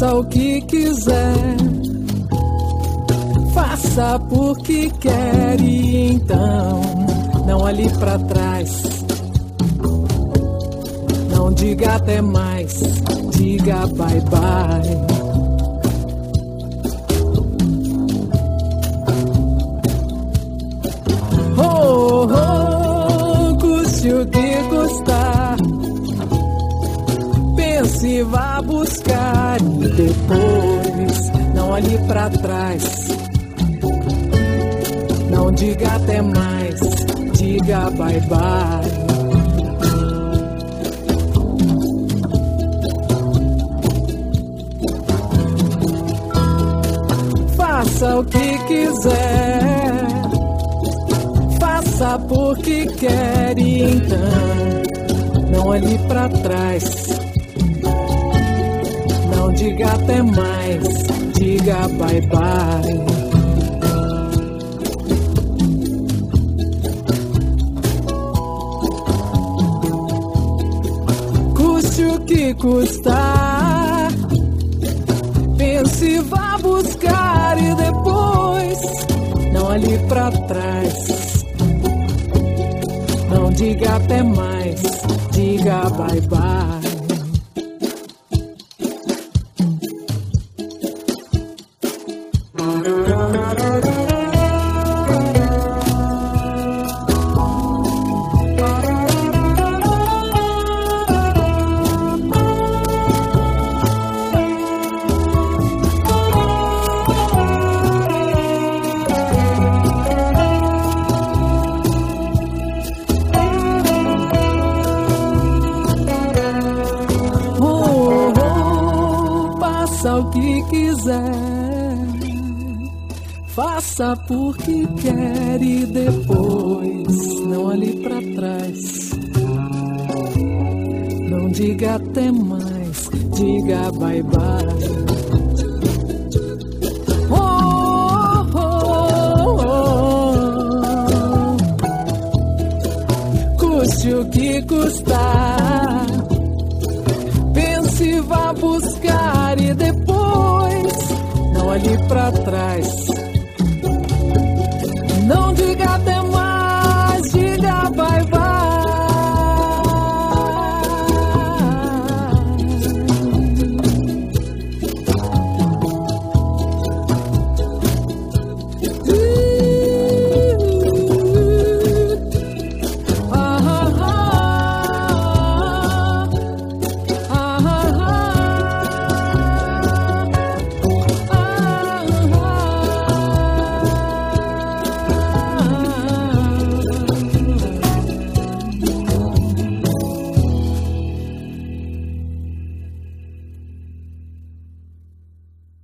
Faça o que quiser, faça porque quer e então não olhe pra trás. Não diga até mais, diga bye bye. Oh, oh, custe o que custar, pense e vá buscar e depois não olhe pra trás. Não diga até mais, diga bye bye. Faça o que quiser, faça porque quer e então não olhe pra trás. Não diga até mais, diga bye bye. Custe o que custar, pense e vá buscar e depois não olhe pra trás. Não diga até mais, diga bye bye. Faça o que quiser, faça porque quer e depois não olhe pra trás. Não diga até mais, diga bye bye. Oh, oh, oh. Custe o que custar, pense e vá buscar e depois não olhe pra trás.